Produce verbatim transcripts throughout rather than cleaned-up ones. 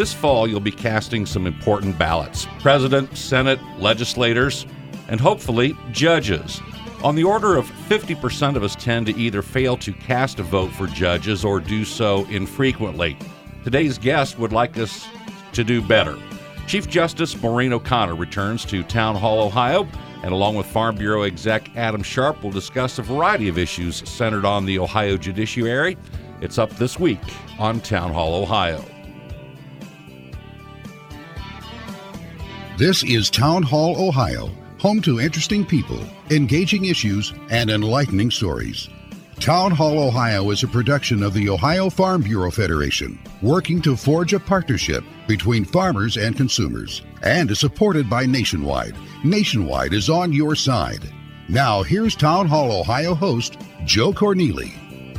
This fall, you'll be casting some important ballots: President, Senate, legislators, and hopefully judges. On the order of fifty percent of us tend to either fail to cast a vote for judges or do so infrequently. Today's guest would like us to do better. Chief Justice Maureen O'Connor returns to Town Hall, Ohio, and along with Farm Bureau exec Adam Sharp, will discuss a variety of issues centered on the Ohio judiciary. It's up this week on Town Hall, Ohio. This is Town Hall, Ohio, home to interesting people, engaging issues, and enlightening stories. Town Hall, Ohio is a production of the Ohio Farm Bureau Federation, working to forge a partnership between farmers and consumers, and is supported by Nationwide. Nationwide is on your side. Now, here's Town Hall, Ohio host, Joe Corneli.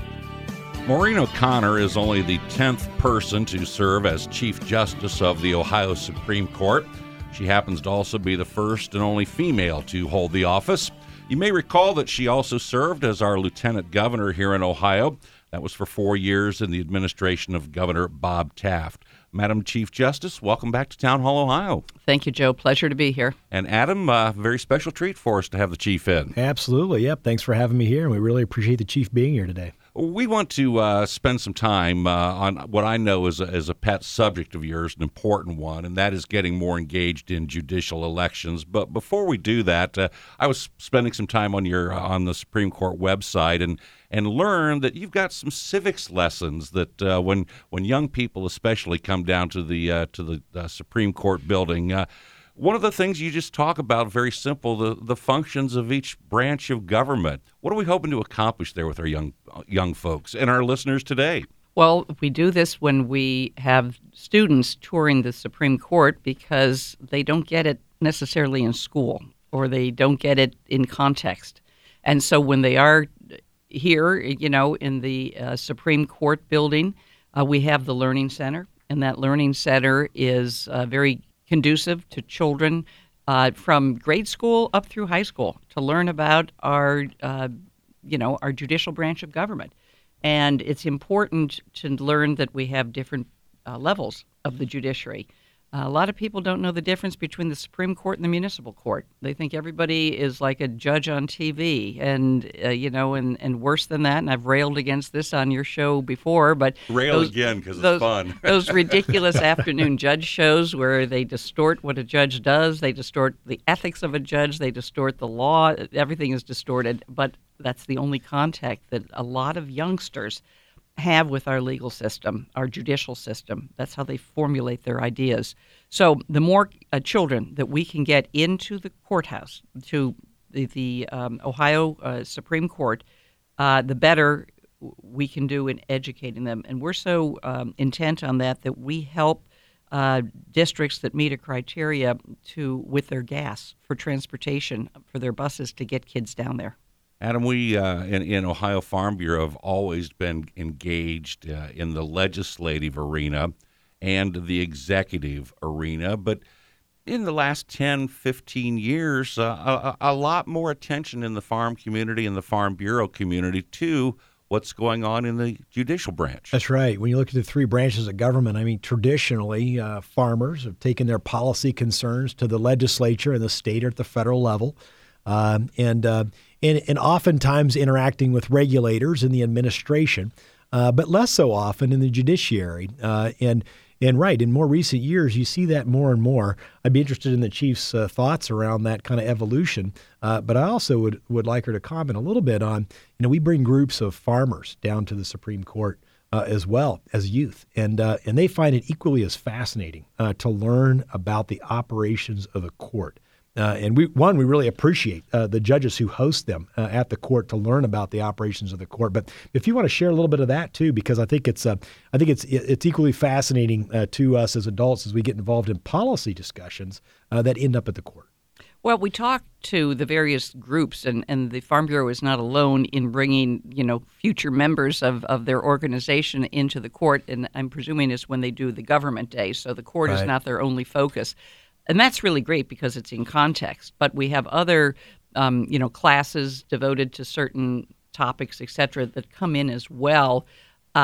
Maureen O'Connor is only the tenth person to serve as Chief Justice of the Ohio Supreme Court. She happens to also be the first and only female to hold the office. You may recall that she also served as our lieutenant governor here in Ohio. That was for four years in the administration of Governor Bob Taft. Madam Chief Justice, welcome back to Town Hall, Ohio. Thank you, Joe. Pleasure to be here. And Adam, a uh, very special treat for us to have the Chief in. Absolutely. Yep. Thanks for having me here, and we really appreciate the Chief being here today. We want to uh, spend some time uh, on what I know is a, is a pet subject of yours, an important one, and that is getting more engaged in judicial elections. But before we do that, uh, I was spending some time on your uh, on the Supreme Court website and and learned that you've got some civics lessons that uh, when when young people especially come down to the uh, to the uh, Supreme Court building. Uh, One of the things you just talk about, very simple, the, the functions of each branch of government. What are we hoping to accomplish there with our young young folks and our listeners today? Well, we do this when we have students touring the Supreme Court because they don't get it necessarily in school or they don't get it in context. And so when they are here, you know, in the uh, Supreme Court building, uh, we have the Learning Center, and that Learning Center is uh, very conducive to children uh, from grade school up through high school to learn about our, uh, you know, our judicial branch of government. And it's important to learn that we have different uh, levels of the judiciary. Uh, a lot of people don't know the difference between the Supreme Court and the municipal court. They think everybody is like a judge on T V, and uh, you know, and, and worse than that. And I've railed against this on your show before, but rail those, again because it's those, fun. Those ridiculous afternoon judge shows where they distort what a judge does, they distort the ethics of a judge, they distort the law. Everything is distorted, but that's the only contact that a lot of youngsters have with our legal system, our judicial system. That's how they formulate their ideas. So the more uh, children that we can get into the courthouse, to the, the um, Ohio uh, Supreme Court, uh, the better we can do in educating them. And we're so um, intent on that that we help uh, districts that meet a criteria to with their gas for transportation, for their buses to get kids down there. Adam, we uh, in, in Ohio Farm Bureau have always been engaged uh, in the legislative arena and the executive arena, but in the last ten, fifteen years, uh, a, a lot more attention in the farm community and the Farm Bureau community to what's going on in the judicial branch. That's right. When you look at the three branches of government, I mean, traditionally, uh, farmers have taken their policy concerns to the legislature and the state or at the federal level. Um, and, uh, and and oftentimes interacting with regulators in the administration, uh, but less so often in the judiciary. Uh, and and right, in more recent years, you see that more and more. I'd be interested in the Chief's uh, thoughts around that kind of evolution. Uh, but I also would, would like her to comment a little bit on, you know, we bring groups of farmers down to the Supreme Court uh, as well as youth, and uh, and they find it equally as fascinating uh, to learn about the operations of the court. Uh, and we, one, we really appreciate uh, the judges who host them uh, at the court to learn about the operations of the court. But if you want to share a little bit of that too, because I think it's, uh, I think it's, it's equally fascinating uh, to us as adults as we get involved in policy discussions uh, that end up at the court. Well, we talk to the various groups, and, and the Farm Bureau is not alone in bringing, you know, future members of, of their organization into the court. And I'm presuming it's when they do the government day, so the court Right. is not their only focus. And that's really great because it's in context. But we have other, um, you know, classes devoted to certain topics, et cetera, that come in as well. Um,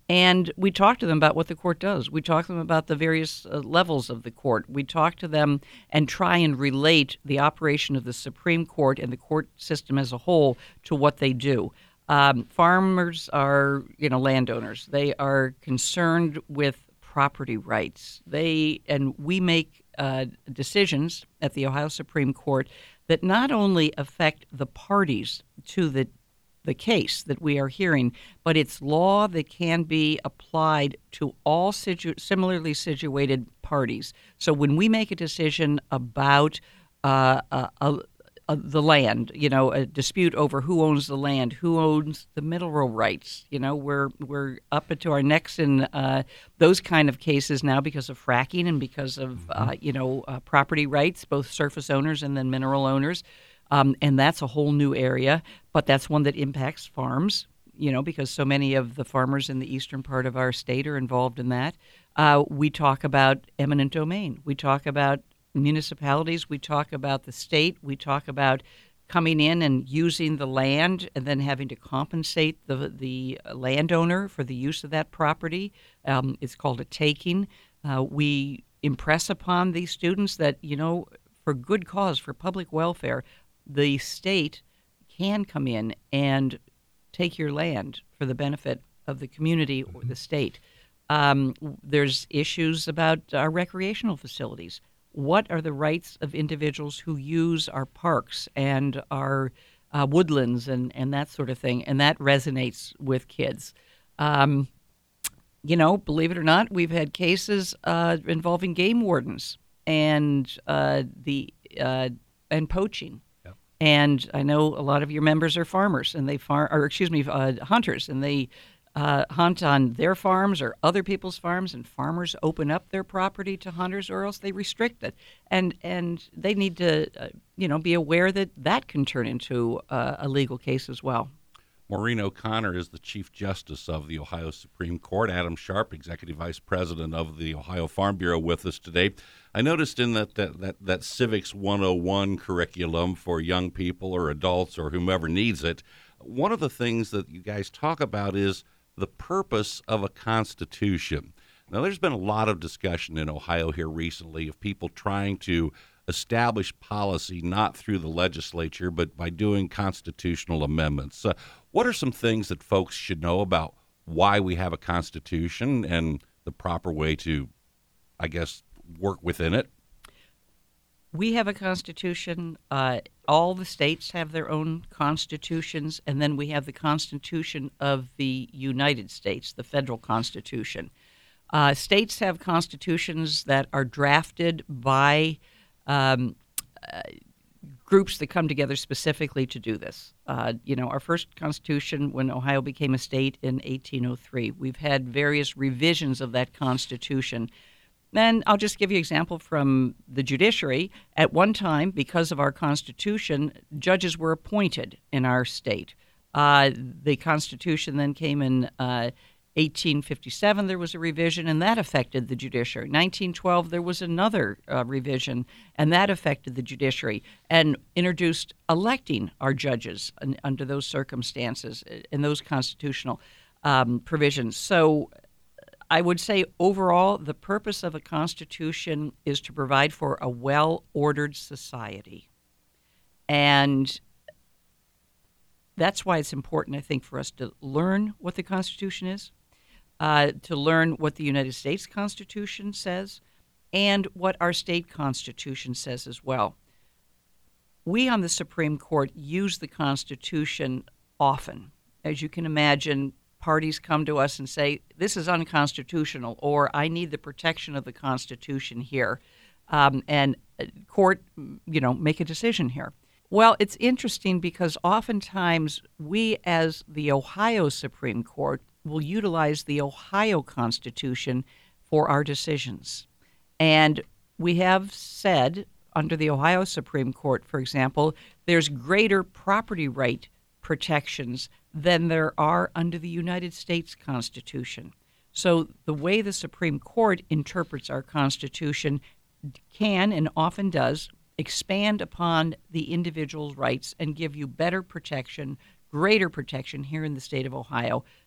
And we talk to them about what the court does. We talk to them about the various uh, levels of the court. We talk to them and try and relate the operation of the Supreme Court and the court system as a whole to what they do. Um, farmers are, you know, landowners. They are concerned with property rights. They and we make uh, decisions at the Ohio Supreme Court that not only affect the parties to the the case that we are hearing, but it's law that can be applied to all situ- similarly situated parties. So when we make a decision about uh, a, a, a, the land, you know, a dispute over who owns the land, who owns the mineral rights, you know, we're we're up to our necks in uh, those kind of cases now because of fracking and because of mm-hmm. uh, you know uh, property rights, both surface owners and then mineral owners. Um, and that's a whole new area, but that's one that impacts farms, you know, because so many of the farmers in the eastern part of our state are involved in that. Uh, we talk about eminent domain. We talk about municipalities. We talk about the state. We talk about coming in and using the land and then having to compensate the the landowner for the use of that property. Um, it's called a taking. Uh, we impress upon these students that, you know, for good cause, for public welfare, the state can come in and take your land for the benefit of the community or the state. Um, there's issues about our recreational facilities. What are the rights of individuals who use our parks and our uh, woodlands and, and that sort of thing? And that resonates with kids. Um, you know, believe it or not, we've had cases uh, involving game wardens and uh, the uh, and poaching. And I know a lot of your members are farmers, and they farm, or excuse me, uh, hunters, and they uh, hunt on their farms or other people's farms. And farmers open up their property to hunters, or else they restrict it. And and they need to, uh, you know, be aware that that can turn into uh, a legal case as well. Maureen O'Connor is the Chief Justice of the Ohio Supreme Court. Adam Sharp, Executive Vice President of the Ohio Farm Bureau, with us today. I noticed in that, that, that, that Civics one oh one curriculum for young people or adults or whomever needs it, one of the things that you guys talk about is the purpose of a constitution. Now, there's been a lot of discussion in Ohio here recently of people trying to establish policy not through the legislature, but by doing constitutional amendments. Uh, what are some things that folks should know about why we have a constitution and the proper way to, I guess, work within it? We have a constitution. Uh, all the states have their own constitutions, and then we have the Constitution of the United States, the federal constitution. Uh, states have constitutions that are drafted by Um, uh, groups that come together specifically to do this. Uh, you know, our first constitution, when Ohio became a state in eighteen oh three, we've had various revisions of that constitution. Then I'll just give you an example from the judiciary. At one time, because of our constitution, judges were appointed in our state. Uh, the constitution then came in uh, eighteen fifty-seven, there was a revision, and that affected the judiciary. nineteen twelve, there was another uh, revision, and that affected the judiciary, and introduced electing our judges in, under those circumstances and those constitutional um, provisions. So I would say overall, the purpose of a constitution is to provide for a well-ordered society. And that's why it's important, I think, for us to learn what the Constitution is, Uh, to learn what the United States Constitution says, and what our state constitution says as well. We on the Supreme Court use the Constitution often. As you can imagine, parties come to us and say, this is unconstitutional, or I need the protection of the Constitution here, um, and court, you know, make a decision here. Well, it's interesting because oftentimes we, as the Ohio Supreme Court, will utilize the Ohio Constitution for our decisions. And we have said, under the Ohio Supreme Court, for example, there's greater property right protections than there are under the United States Constitution. So the way the Supreme Court interprets our Constitution can, and often does, expand upon the individual's rights and give you better protection, greater protection here in the state of Ohio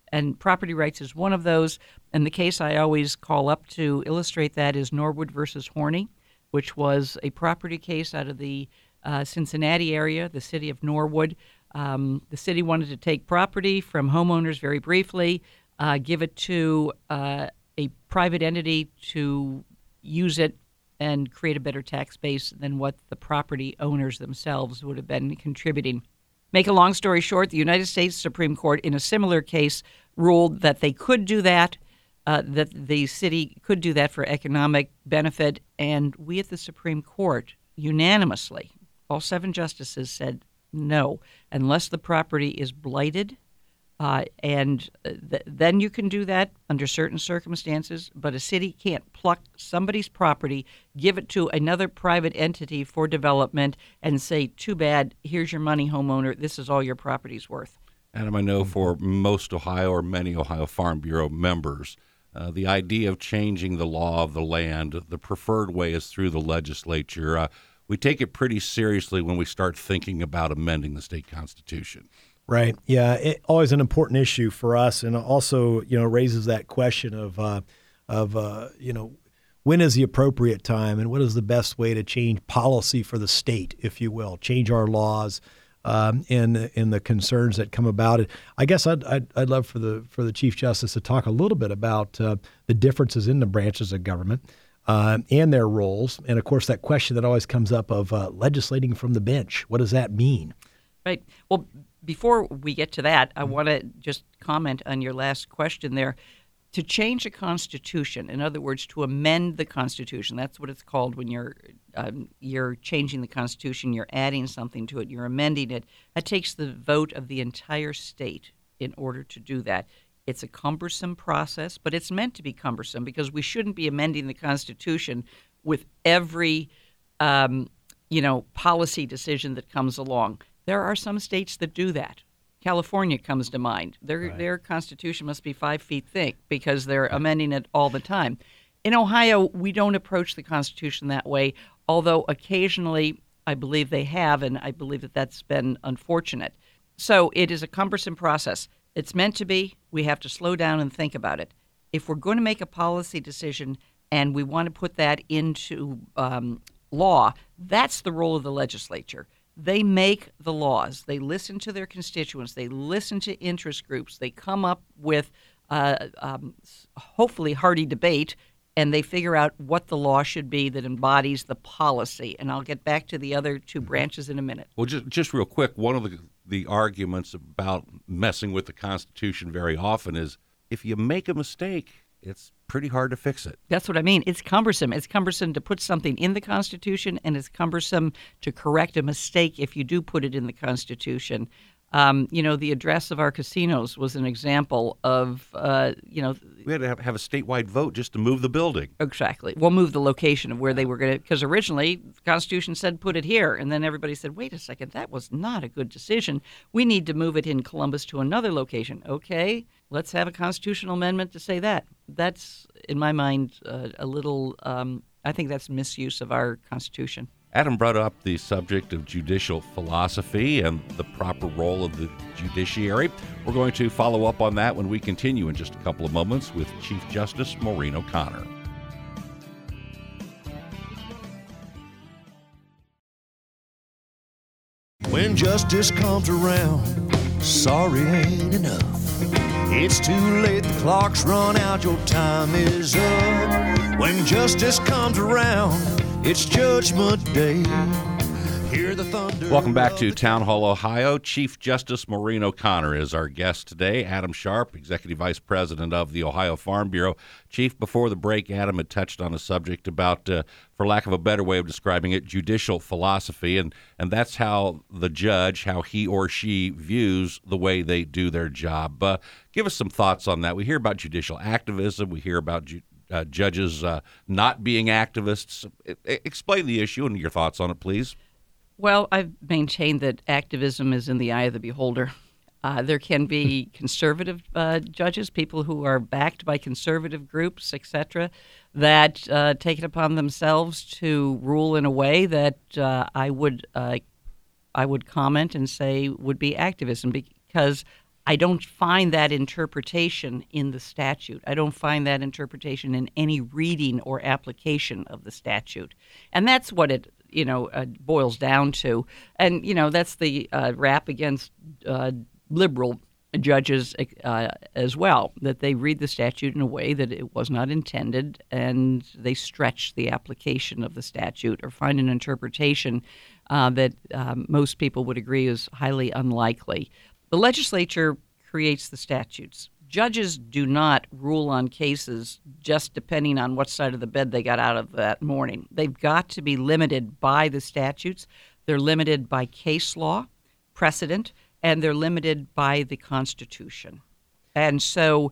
and property rights is one of those. And the case I always call up to illustrate that is Norwood versus Horney, which was a property case out of the uh, Cincinnati area, the city of Norwood. Um, the city wanted to take property from homeowners very briefly, uh, give it to uh, a private entity to use it and create a better tax base than what the property owners themselves would have been contributing. Make a long story short, the United States Supreme Court, in a similar case, ruled that they could do that, uh, that the city could do that for economic benefit, and we at the Supreme Court unanimously, all seven justices said no, unless the property is blighted, uh, and th- then you can do that under certain circumstances, but a city can't pluck somebody's property, give it to another private entity for development, and say, too bad, here's your money, homeowner, this is all your property's worth. Adam, I know for most Ohio or many Ohio Farm Bureau members, uh, the idea of changing the law of the land, the preferred way is through the legislature. Uh, we take it pretty seriously when we start thinking about amending the state constitution. Right. Yeah. It, always an important issue for us, and also, you know, raises that question of, uh, of uh, you know, when is the appropriate time, and what is the best way to change policy for the state, if you will, change our laws, um, and and the concerns that come about it. I guess I'd I'd, I'd love for the for the Chief Justice to talk a little bit about uh, the differences in the branches of government. Uh, and their roles. And, of course, that question that always comes up of uh, legislating from the bench. What does that mean? Right. Well, before we get to that, I want to just comment on your last question there. To change a constitution, in other words, to amend the Constitution, that's what it's called when you're um, you're changing the Constitution, you're adding something to it, you're amending it. That takes the vote of the entire state in order to do that. It's a cumbersome process, but it's meant to be cumbersome because we shouldn't be amending the Constitution with every, um, you know, policy decision that comes along. There are some states that do that. California comes to mind. Their right. their Constitution must be five feet thick because they're amending it all the time. In Ohio, we don't approach the Constitution that way, although occasionally I believe they have, and I believe that that's been unfortunate. So it is a cumbersome process. It's meant to be. We have to slow down and think about it. If we're going to make a policy decision and we want to put that into um, law, that's the role of the legislature. They make the laws. They listen to their constituents. They listen to interest groups. They come up with uh, um, hopefully hearty debate, and they figure out what the law should be that embodies the policy. And I'll get back to the other two branches in a minute. Well, just just real quick, one of the the arguments about messing with the Constitution very often is if you make a mistake, it's pretty hard to fix it. That's what I mean. It's cumbersome. It's cumbersome to put something in the Constitution, and it's cumbersome to correct a mistake if you do put it in the Constitution. Um, you know, the address of our casinos was an example of, uh, you know. We had to have, have a statewide vote just to move the building. Exactly. We'll move the location of where they were going to, because originally the Constitution said put it here, and then everybody said, wait a second, that was not a good decision. We need to move it in Columbus to another location. Okay, let's have a constitutional amendment to say that. That's, in my mind, uh, a little, um, I think that's misuse of our Constitution. Adam brought up the subject of judicial philosophy and the proper role of the judiciary. We're going to follow up on that when we continue in just a couple of moments with Chief Justice Maureen O'Connor. When justice comes around, sorry ain't enough. It's too late, the clock's run out, your time is up. When justice comes around, it's Judgment Day. Hear the thunder. Welcome back to Town Hall, Ohio. Chief Justice Maureen O'Connor is our guest today. Adam Sharp, Executive Vice President of the Ohio Farm Bureau. Chief, before the break, Adam had touched on a subject about, uh, for lack of a better way of describing it, judicial philosophy, and, and that's how the judge, how he or she views the way they do their job. Uh, give us some thoughts on that. We hear about judicial activism. We hear about ju- uh, judges uh, not being activists. I- explain the issue and your thoughts on it, please. Well, I've maintained that activism is in the eye of the beholder. Uh, there can be conservative uh, judges, people who are backed by conservative groups, et cetera, that uh, take it upon themselves to rule in a way that uh, I would uh, I would comment and say would be activism, because I don't find that interpretation in the statute. I don't find that interpretation in any reading or application of the statute. And that's what it, you know, uh, boils down to. And, you know, that's the uh, rap against uh, liberal judges uh, as well, that they read the statute in a way that it was not intended, and they stretch the application of the statute or find an interpretation uh, that um, most people would agree is highly unlikely. The legislature creates the statutes. Judges do not rule on cases just depending on what side of the bed they got out of that morning. They've got to be limited by the statutes. They're limited by case law, precedent, and they're limited by the Constitution. And so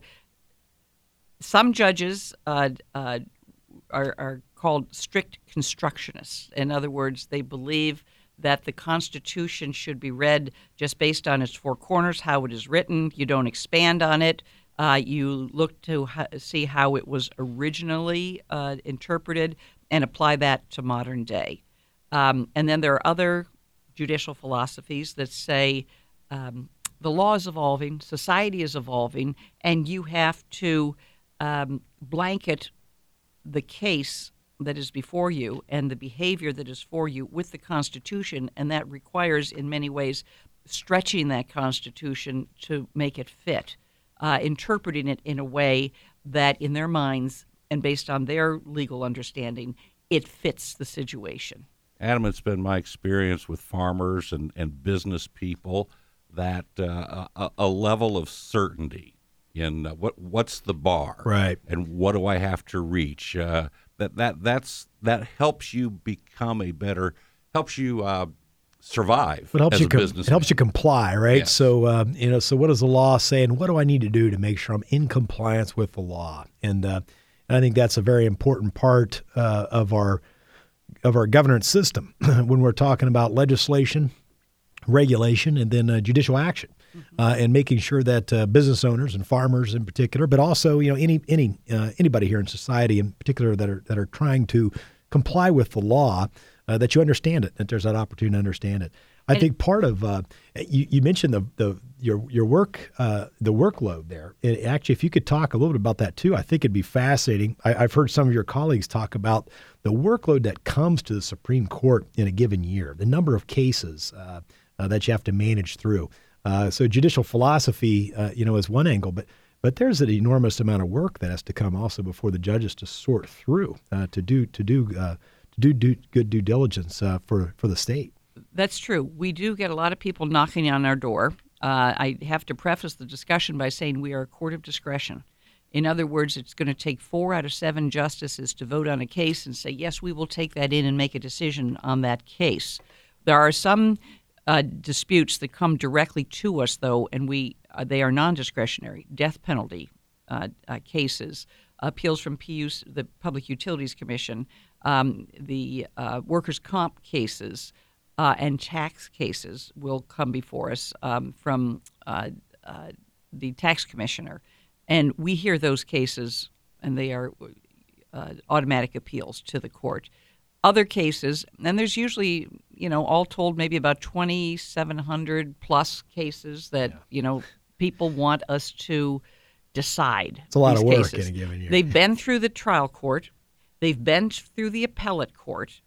some judges uh, uh, are, are called strict constructionists. In other words, they believe that the Constitution should be read just based on its four corners, how it is written. You don't expand on it. Uh, you look to ha- see how it was originally uh, interpreted and apply that to modern day. Um, and then there are other judicial philosophies that say um, the law is evolving, society is evolving, and you have to um, blanket the case that is before you and the behavior that is for you with the Constitution, and that requires, in many ways, stretching that Constitution to make it fit, uh, interpreting it in a way that, in their minds and based on their legal understanding, it fits the situation. Adam, it's been my experience with farmers and, and business people that uh, a, a level of certainty in uh, what what's the bar, right, and what do I have to reach, uh, that that that's that helps you become a better, helps you uh, survive. It helps as you a com- businessman. It helps you comply, right? Yes. So um, you know, so what does the law say, and what do I need to do to make sure I'm in compliance with the law? And, uh, and I think that's a very important part uh, of our of our governance system when we're talking about legislation, regulation, and then uh, judicial action, mm-hmm. uh, and making sure that uh, business owners and farmers in particular, but also you know any any uh, anybody here in society in particular that are that are trying to comply with the law, uh, that you understand it, that there's that opportunity to understand it. I and, think part of uh, you, you mentioned the the your your work uh, the workload there. It, actually, if you could talk a little bit about that too, I think it'd be fascinating. I, I've heard some of your colleagues talk about the workload that comes to the Supreme Court in a given year, the number of cases uh, uh, that you have to manage through. Uh, so judicial philosophy, uh, you know, is one angle, but but there's an enormous amount of work that has to come also before the judges to sort through uh, to do to do uh, to do, do good due diligence uh, for for the state. That's true. We do get a lot of people knocking on our door. Uh, I have to preface the discussion by saying we are a court of discretion. In other words, it's going to take four out of seven justices to vote on a case and say, yes, we will take that in and make a decision on that case. There are some uh, disputes that come directly to us, though, and we uh, they are non-discretionary. Death penalty uh, uh, cases, appeals from P U C, the Public Utilities Commission, um, the uh, workers' comp cases, Uh, and tax cases will come before us um, from uh, uh, the tax commissioner. And we hear those cases, and they are uh, automatic appeals to the court. Other cases, and there's usually, you know, all told, maybe about twenty-seven hundred plus cases that, yeah. you know, people want us to decide. It's a lot of work cases. in a given year. They've been through the trial court. They've been through the appellate court.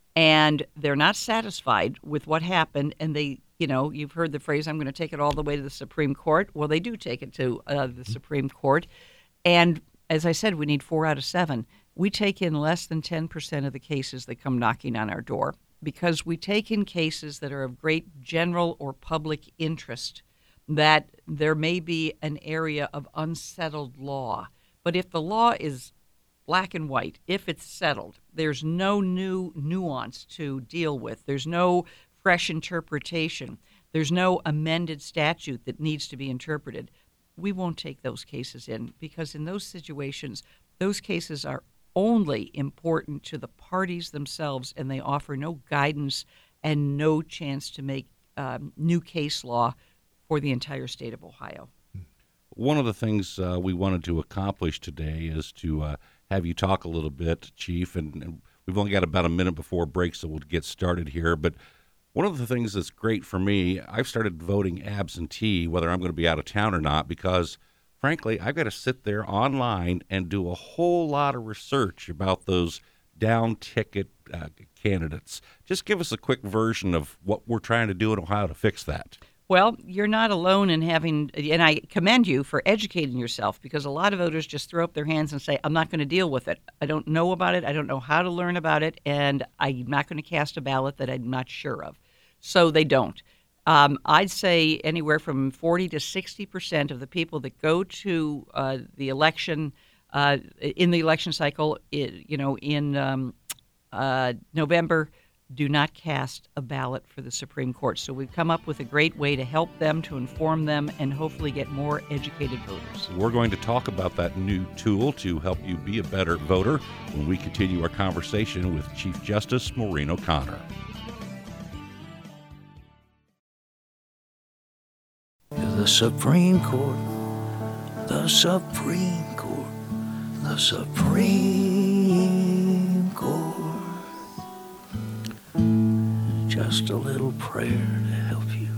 And they're not satisfied with what happened, and they, you know, you've heard the phrase, I'm going to take it all the way to the Supreme Court. Well, they do take it to uh, the Supreme Court. And as I said, we need four out of seven. We take in less than ten percent of the cases that come knocking on our door because we take in cases that are of great general or public interest, that there may be an area of unsettled law. But if the law is black and white, if it's settled, there's no new nuance to deal with. There's no fresh interpretation. There's no amended statute that needs to be interpreted. We won't take those cases in because in those situations, those cases are only important to the parties themselves, and they offer no guidance and no chance to make um, new case law for the entire state of Ohio. One of the things uh, we wanted to accomplish today is to uh, have you talk a little bit, Chief, and, and we've only got about a minute before break, so we'll get started here. But one of the things that's great for me, I've started voting absentee, whether I'm going to be out of town or not, because frankly, I've got to sit there online and do a whole lot of research about those down ticket uh, candidates. Just give us a quick version of what we're trying to do in Ohio to fix that. Well, you're not alone in having, and I commend you for educating yourself, because a lot of voters just throw up their hands and say, I'm not going to deal with it. I don't know about it. I don't know how to learn about it, and I'm not going to cast a ballot that I'm not sure of. So they don't. Um, I'd say anywhere from forty to sixty percent of the people that go to uh, the election, uh, in the election cycle, you know, in um, uh, November, do not cast a ballot for the Supreme Court. So we've come up with a great way to help them, to inform them, and hopefully get more educated voters. We're going to talk about that new tool to help you be a better voter when we continue our conversation with Chief Justice Maureen O'Connor. The Supreme Court, the Supreme Court, the Supreme Court. Just a little prayer to help you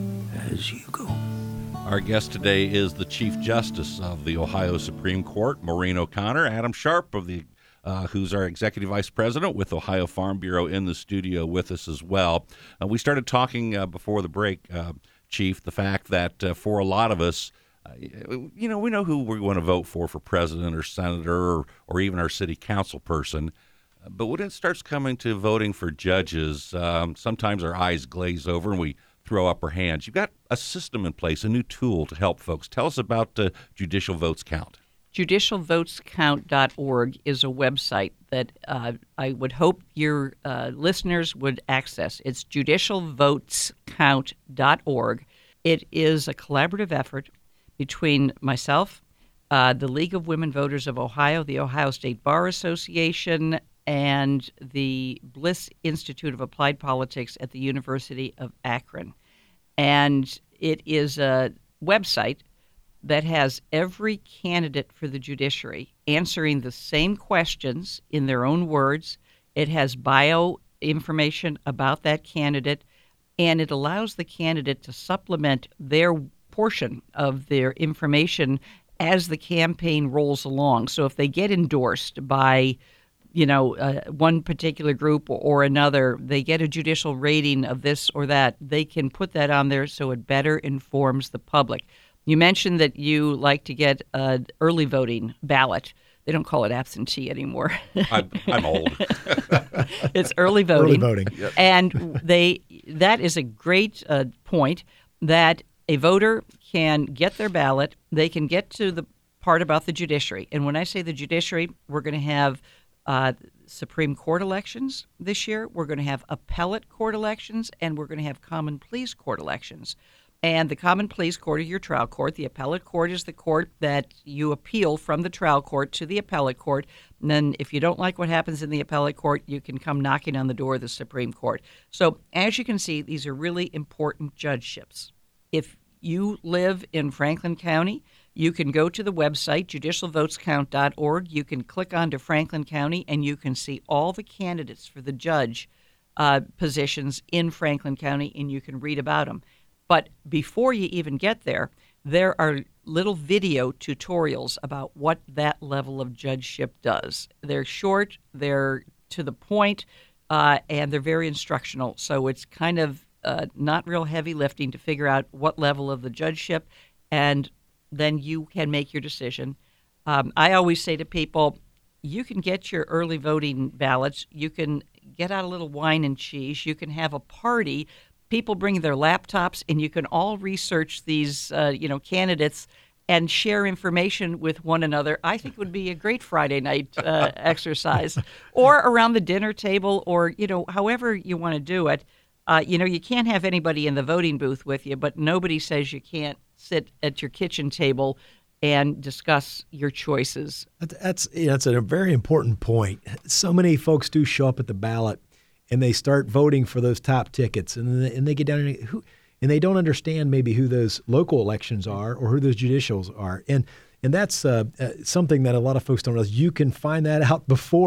as you go. Our guest today is the Chief Justice of the Ohio Supreme Court, Maureen O'Connor. Adam Sharp, of the uh, who's our Executive Vice President with Ohio Farm Bureau, in the studio with us as well. Uh, we started talking uh, before the break, uh, Chief, the fact that uh, for a lot of us, uh, you know, we know who we're going to vote for for president or senator or, or even our city council person. But when it starts coming to voting for judges, um, sometimes our eyes glaze over and we throw up our hands. You've got a system in place, a new tool to help folks. Tell us about uh, Judicial Votes Count. judicial votes count dot org is a website that uh, I would hope your uh, listeners would access. It's judicial votes count dot org. It is a collaborative effort between myself, uh, the League of Women Voters of Ohio, the Ohio State Bar Association, and the Bliss Institute of Applied Politics at the University of Akron. And it is a website that has every candidate for the judiciary answering the same questions in their own words. It has bio information about that candidate, and it allows the candidate to supplement their portion of their information as the campaign rolls along. So if they get endorsed by you know, uh, one particular group or another, they get a judicial rating of this or that, they can put that on there so it better informs the public. You mentioned that you like to get an early voting ballot. They don't call it absentee anymore. I'm, I'm old. It's early voting. Early voting. Yep. And they that is a great uh, point, that a voter can get their ballot. They can get to the part about the judiciary. And when I say the judiciary, we're going to have Uh, Supreme Court elections this year. We're going to have appellate court elections, and we're going to have common pleas court elections. And the common pleas court is your trial court. The appellate court is the court that you appeal from the trial court to the appellate court. And then if you don't like what happens in the appellate court, you can come knocking on the door of the Supreme Court. So as you can see, these are really important judgeships. If you live in Franklin County, you can go to the website, judicial votes count dot org. You can click onto Franklin County, and you can see all the candidates for the judge uh, positions in Franklin County, and you can read about them. But before you even get there, there are little video tutorials about what that level of judgeship does. They're short, they're to the point, uh, and they're very instructional. So it's kind of uh, not real heavy lifting to figure out what level of the judgeship, and then you can make your decision. Um, I always say to people, you can get your early voting ballots. You can get out a little wine and cheese. You can have a party. People bring their laptops, and you can all research these, uh, you know, candidates and share information with one another. I think it would be a great Friday night uh, exercise, or around the dinner table, or, you know, however you want to do it. Uh, you know, you can't have anybody in the voting booth with you, but nobody says you can't sit at your kitchen table and discuss your choices. That's yeah, that's a very important point. So many folks do show up at the ballot, and they start voting for those top tickets, and they, and they get down and who, and they don't understand maybe who those local elections are or who those judicials are, and and that's uh, uh, something that a lot of folks don't realize. You can find that out before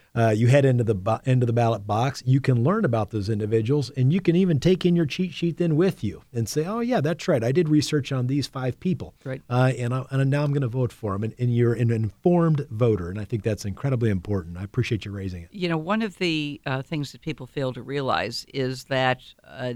uh, you head into the bo- into the ballot box. You can learn about those individuals, and you can even take in your cheat sheet then with you and say, "Oh yeah, that's right. I did research on these five people, right? Uh, and I, and now I'm going to vote for them." And, and you're an informed voter, and I think that's incredibly important. I appreciate you raising it. You know, one of the uh, things that people fail to realize is that uh,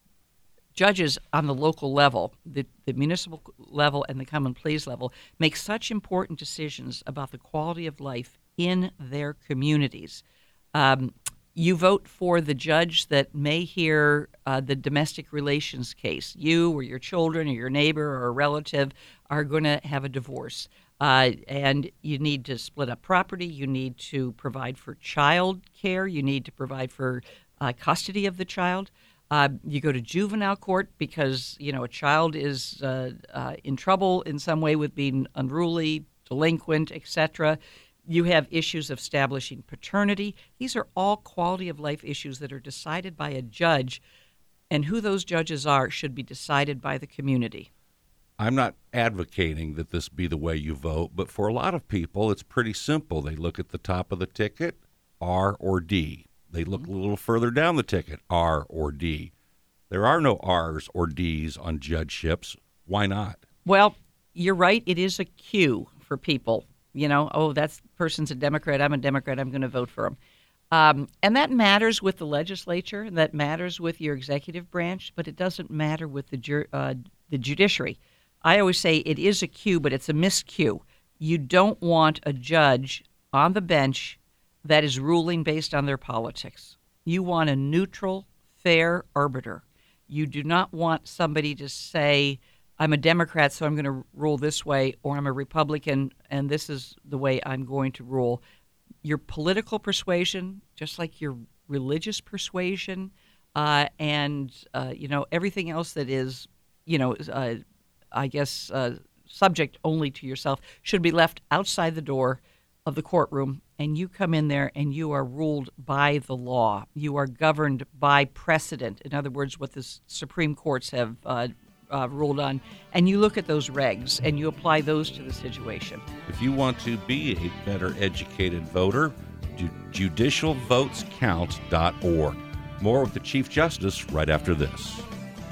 judges on the local level, the, the municipal level and the common pleas level, make such important decisions about the quality of life in their communities. Um, you vote for the judge that may hear uh, the domestic relations case. You or your children or your neighbor or a relative are going to have a divorce. Uh, and you need to split up property. You need to provide for child care. You need to provide for uh, custody of the child. Uh, you go to juvenile court because, you know, a child is uh, uh, in trouble in some way with being unruly, delinquent, et cetera. You have issues of establishing paternity. These are all quality of life issues that are decided by a judge, and who those judges are should be decided by the community. I'm not advocating that this be the way you vote, but for a lot of people, it's pretty simple. They look at the top of the ticket, R or D. They look a little further down the ticket, R or D. There are no R's or D's on judgeships. Why not? Well, you're right. It is a cue for people. You know, oh, that person's a Democrat. I'm a Democrat. I'm going to vote for him. Um, and that matters with the legislature. And that matters with your executive branch. But it doesn't matter with the ju- uh, the judiciary. I always say it is a cue, but it's a miscue. You don't want a judge on the bench that is ruling based on their politics. You want a neutral, fair arbiter. You do not want somebody to say, I'm a Democrat, so I'm going to rule this way, or I'm a Republican, and this is the way I'm going to rule. Your political persuasion, just like your religious persuasion, uh, and uh, you know everything else that is, you know, uh, I guess, uh, subject only to yourself, should be left outside the door of the courtroom, and you come in there and you are ruled by the law. You are governed by precedent. In other words, what the Supreme Courts have uh, uh, ruled on. And you look at those regs and you apply those to the situation. If you want to be a better educated voter, ju- judicial votes count dot org. More with the Chief Justice right after this.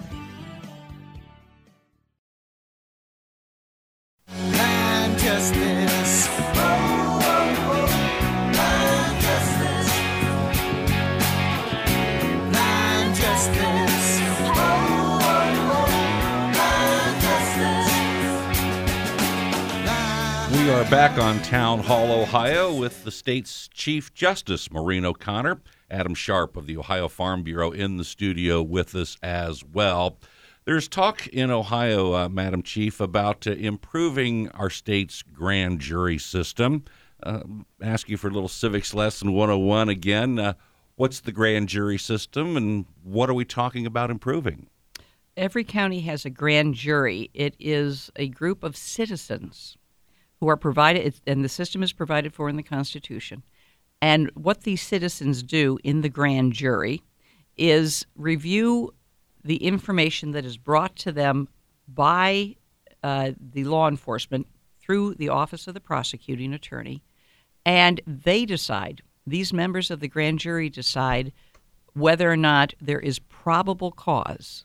Land justice. Oh, oh, oh. Land justice. Land justice. Oh, oh, oh. Land justice. Land We are back on Town Hall, Ohio, with the state's Chief Justice, Maureen O'Connor. Adam Sharp of the Ohio Farm Bureau in the studio with us as well. There's talk in Ohio, uh, Madam Chief, about uh, improving our state's grand jury system. Uh, ask you for a little civics lesson one oh one again. Uh, what's the grand jury system, and what are we talking about improving? Every county has a grand jury. It is a group of citizens who are provided, and the system is provided for in the Constitution. And what these citizens do in the grand jury is review the information that is brought to them by uh, the law enforcement through the Office of the Prosecuting Attorney, and they decide, these members of the grand jury decide whether or not there is probable cause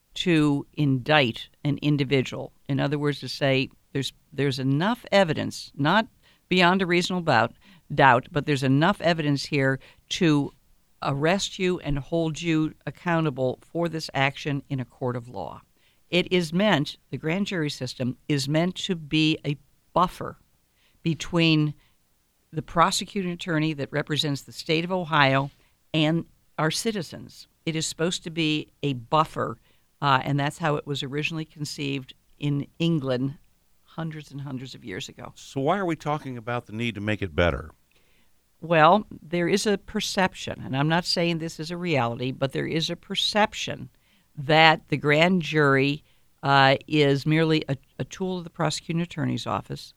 to indict an individual. In other words, to say there's there's enough evidence, not beyond a reasonable doubt, doubt, but there's enough evidence here to arrest you and hold you accountable for this action in a court of law. It is meant, the grand jury system is meant to be a buffer between the prosecuting attorney that represents the state of Ohio and our citizens. It is supposed to be a buffer, uh, and that's how it was originally conceived in England hundreds and hundreds of years ago. So why are we talking about the need to make it better? Well, there is a perception, and I'm not saying this is a reality, but there is a perception that the grand jury uh, is merely a, a tool of the prosecuting attorney's office,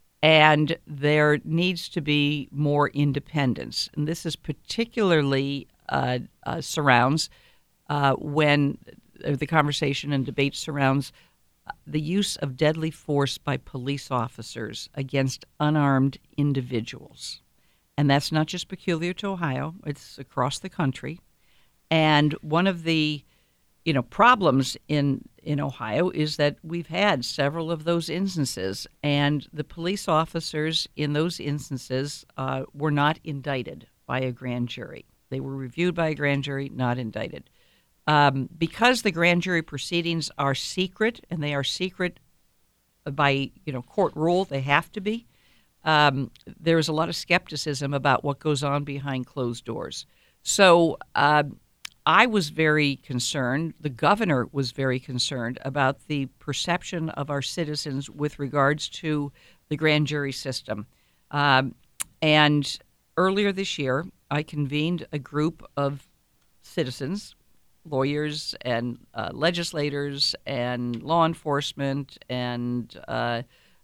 and there needs to be more independence. And this is particularly uh, uh, surrounds uh, when the conversation and debate surrounds the use of deadly force by police officers against unarmed individuals. and that's not just peculiar to Ohio. It's across the country. And one of the, you know, problems in, in Ohio is that we've had several of those instances, and the police officers in those instances uh, were not indicted by a grand jury. They were reviewed by a grand jury, not indicted. Um, because the grand jury proceedings are secret, and they are secret by, you know, court rule, they have to be, um, there's a lot of skepticism about what goes on behind closed doors. So uh, I was very concerned, the governor was very concerned about the perception of our citizens with regards to the grand jury system. Um, and earlier this year, I convened a group of citizens, lawyers and uh, legislators and law enforcement and uh,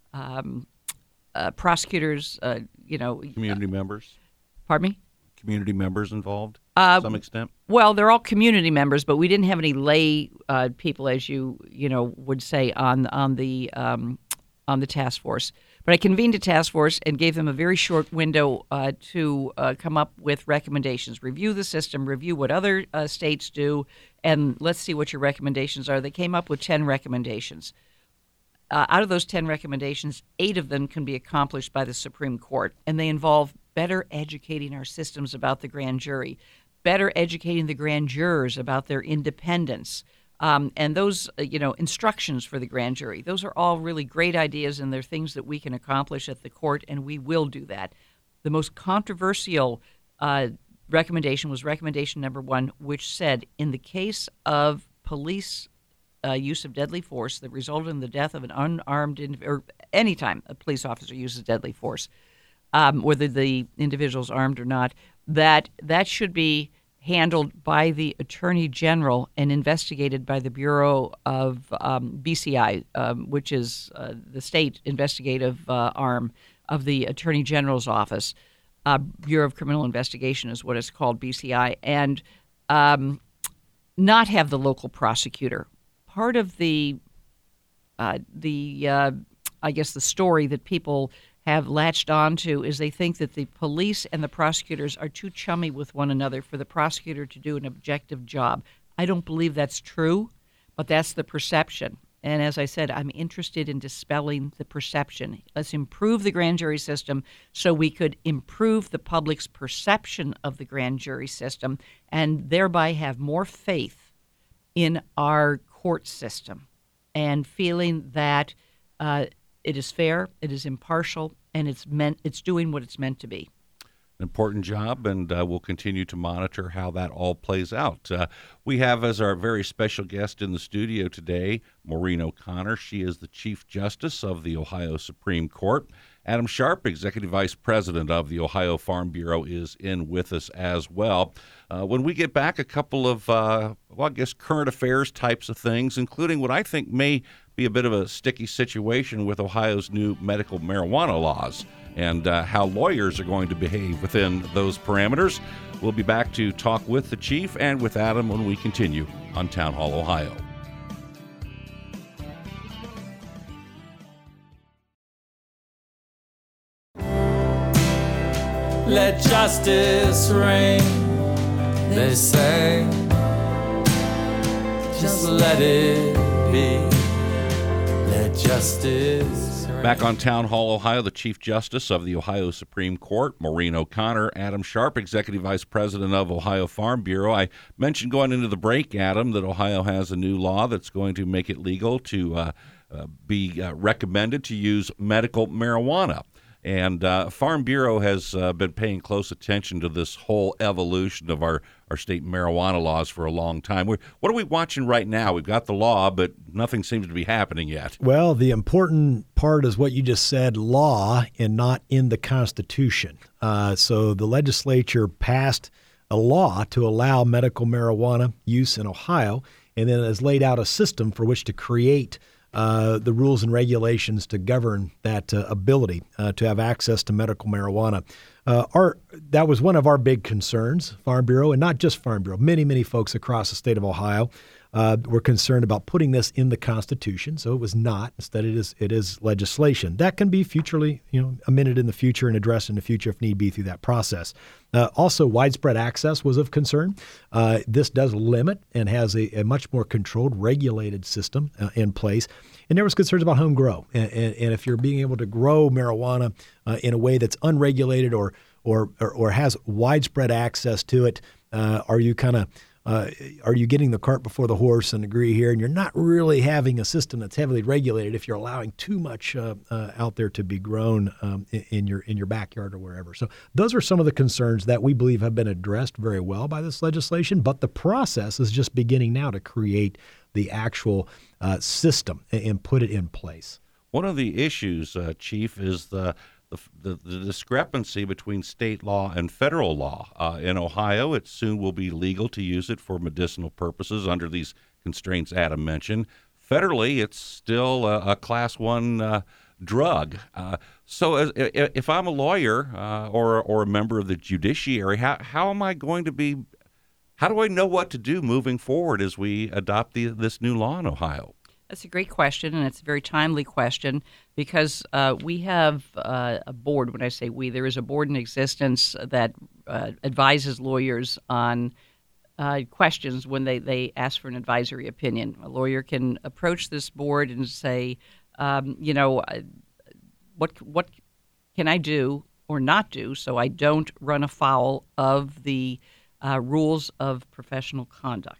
um, uh, prosecutors, uh, you know. Community uh, members? Pardon me? Community members involved uh, to some extent? Well, they're all community members, but we didn't have any lay uh, people, as you you know would say, on, on, the, um, on the task force. But I convened a task force and gave them a very short window uh, to uh, come up with recommendations. Review the system, review what other uh, states do, and let's see what your recommendations are. They came up with ten recommendations. Uh, out of those ten recommendations, eight of them can be accomplished by the Supreme Court, and they involve better educating our systems about the grand jury, better educating the grand jurors about their independence, Um, and those, uh, you know, instructions for the grand jury, those are all really great ideas, and they're things that we can accomplish at the court, and we will do that. The most controversial uh, recommendation was recommendation number one, which said, in the case of police uh, use of deadly force that resulted in the death of an unarmed, indiv- or any time a police officer uses deadly force, um, whether the individual's armed or not, that that should be handled by the Attorney General and investigated by the Bureau of um, B C I, um, which is uh, the state investigative uh, arm of the Attorney General's office. Uh, Bureau of Criminal Investigation is what it's called, B C I, and um, not have the local prosecutor. Part of the, uh, the uh, I guess, the story that people have latched onto is they think that the police and the prosecutors are too chummy with one another for the prosecutor to do an objective job. I don't believe that's true, but that's the perception. And as I said, I'm interested in dispelling the perception. Let's improve the grand jury system so we could improve the public's perception of the grand jury system and thereby have more faith in our court system and feeling that uh, it is fair, it is impartial, and it's meant it's doing what it's meant to be. An important job, and uh, we'll continue to monitor how that all plays out. Uh, we have as our very special guest in the studio today, Maureen O'Connor. She is the Chief Justice of the Ohio Supreme Court. Adam Sharp, Executive Vice President of the Ohio Farm Bureau, is in with us as well. Uh, when we get back, a couple of, uh, well, I guess, current affairs types of things, including what I think may be a bit of a sticky situation with Ohio's new medical marijuana laws and uh, how lawyers are going to behave within those parameters. We'll be back to talk with the Chief and with Adam when we continue on Town Hall Ohio. Let justice reign, they say. Just let it be. Let justice reign. Back on Town Hall Ohio, the Chief Justice of the Ohio Supreme Court, Maureen O'Connor, Adam Sharp, Executive Vice President of Ohio Farm Bureau. I mentioned going into the break, Adam, that Ohio has a new law that's going to make it legal to uh, uh, be uh, recommended to use medical marijuana. And uh, Farm Bureau has uh, been paying close attention to this whole evolution of our, our state marijuana laws for a long time. We're, what are we watching right now? We've got the law, but nothing seems to be happening yet. Well, the important part is what you just said, law and not in the Constitution. Uh, so the legislature passed a law to allow medical marijuana use in Ohio, and then has laid out a system for which to create Uh, the rules and regulations to govern that uh, ability uh, to have access to medical marijuana. Uh, our that was one of our big concerns, Farm Bureau, and not just Farm Bureau, many, many folks across the state of Ohio. uh, were concerned about putting this in the Constitution, so it was not. Instead, it is it is legislation that can be futurely, you know, amended in the future and addressed in the future if need be through that process. Uh, also, widespread access was of concern. Uh, this does limit and has a, a much more controlled, regulated system uh, in place. And there was concerns about home grow, and, and, and if you're being able to grow marijuana uh, in a way that's unregulated or or or, or has widespread access to it, uh, are you kind of uh, are you getting the cart before the horse and agree here? And you're not really having a system that's heavily regulated if you're allowing too much uh, uh, out there to be grown um, in, in your in your backyard or wherever. So those are some of the concerns that we believe have been addressed very well by this legislation. But the process is just beginning now to create the actual uh, system and put it in place. One of the issues, uh, Chief, is the The, the, the discrepancy between state law and federal law. Uh, in Ohio, it soon will be legal to use it for medicinal purposes under these constraints Adam mentioned. Federally, it's still a, a class one uh, drug. Uh, so as, if I'm a lawyer uh, or, or a member of the judiciary, how, how am I going to be, how do I know what to do moving forward as we adopt the, this new law in Ohio? That's a great question, and it's a very timely question because uh, we have uh, a board. When I say we, there is a board in existence that uh, advises lawyers on uh, questions when they, they ask for an advisory opinion. A lawyer can approach this board and say, um, you know, what what can I do or not do so I don't run afoul of the uh, rules of professional conduct.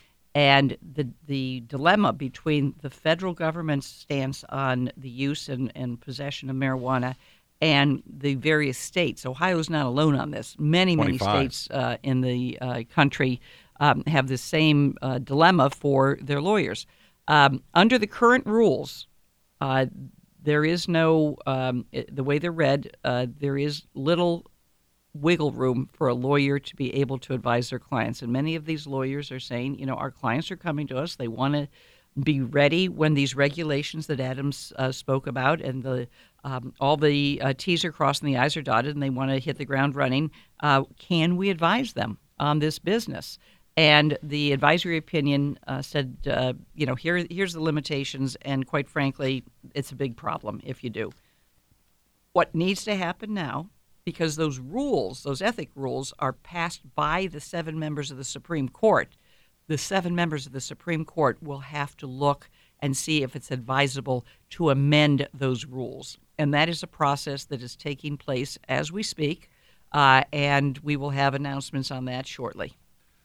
And the the dilemma between the federal government's stance on the use and, and possession of marijuana and the various states. Ohio is not alone on this. Many, many states uh, in the uh, country um, have the same uh, dilemma for their lawyers. Um, under the current rules, uh, there is no, um, it, the way they're read, uh, there is little wiggle room for a lawyer to be able to advise their clients. And many of these lawyers are saying, you know, our clients are coming to us. They want to be ready when these regulations that Adams uh, spoke about and the um, all the uh, T's are crossed and the I's are dotted and they want to hit the ground running. Uh, can we advise them on this business? And the advisory opinion uh, said, uh, you know, here here's the limitations. And quite frankly, it's a big problem if you do. What needs to happen now, because those rules, those ethic rules, are passed by the seven members of the Supreme Court. The seven members of the Supreme Court will have to look and see if it's advisable to amend those rules. And that is a process that is taking place as we speak, uh, and we will have announcements on that shortly.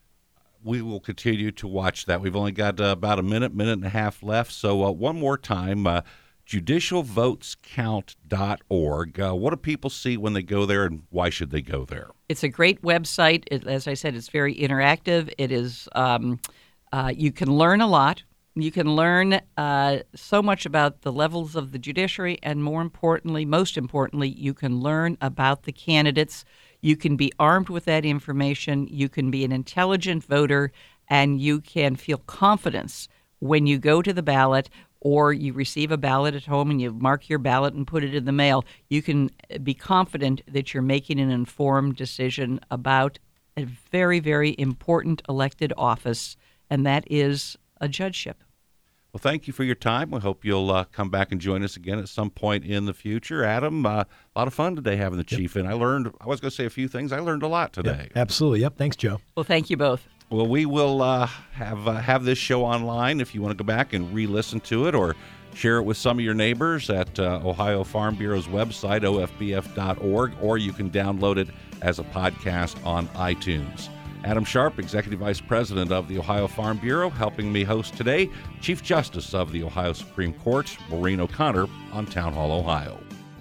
We will continue to watch that. We've only got uh, about a minute, minute and a half left. So uh, one more time, uh, judicial votes count dot org. Uh, what do people see when they go there, and why should they go there? It's a great website. It, as I said, it's very interactive. It is. Um, uh, you can learn a lot. You can learn uh, so much about the levels of the judiciary, and more importantly, most importantly, you can learn about the candidates. You can be armed with that information. You can be an intelligent voter, and you can feel confidence when you go to the ballot or you receive a ballot at home and you mark your ballot and put it in the mail. You can be confident that you're making an informed decision about a very, very important elected office, and that is a judgeship. Well, thank you for your time. We hope you'll uh, come back and join us again at some point in the future. Adam, uh, a lot of fun today having the Chief in. I learned, I was going to say a few things. I learned a lot today. Yep, absolutely. Yep. Thanks, Joe. Well, thank you both. Well, we will uh, have uh, have this show online if you want to go back and re-listen to it or share it with some of your neighbors at uh, Ohio Farm Bureau's website, O F B F dot org, or you can download it as a podcast on iTunes. Adam Sharp, Executive Vice President of the Ohio Farm Bureau, helping me host today. Chief Justice of the Ohio Supreme Court, Maureen O'Connor, on Town Hall Ohio.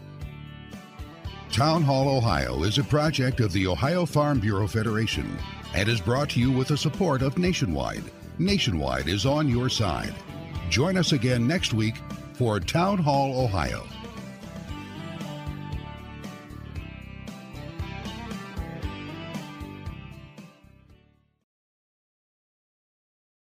Town Hall Ohio is a project of the Ohio Farm Bureau Federation and is brought to you with the support of Nationwide. Nationwide is on your side. Join us again next week for Town Hall Ohio.